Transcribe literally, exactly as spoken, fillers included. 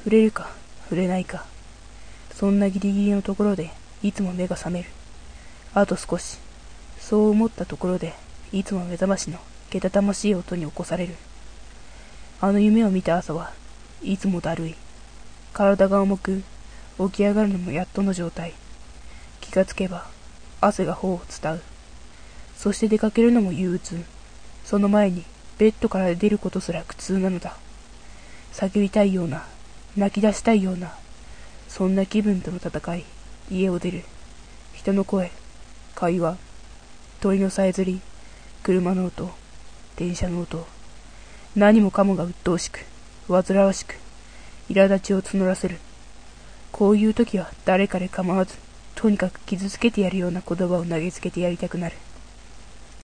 触れるか触れないか、そんなギリギリのところでいつも目が覚める。あと少し、そう思ったところでいつも目覚ましのけたたましい音に起こされる。あの夢を見た朝はいつもだるい。体が重く、起き上がるのもやっとの状態。気がつけば汗が頬を伝う。そして出かけるのも憂鬱。その前にベッドから出ることすら苦痛なのだ。叫びたいような、泣き出したいような、そんな気分との戦い。家を出る。人の声、会話、鳥のさえずり、車の音、電車の音、何もかもが鬱陶しく、煩わしく、苛立ちを募らせる。こういう時は誰かで構わず、とにかく傷つけてやるような言葉を投げつけてやりたくなる。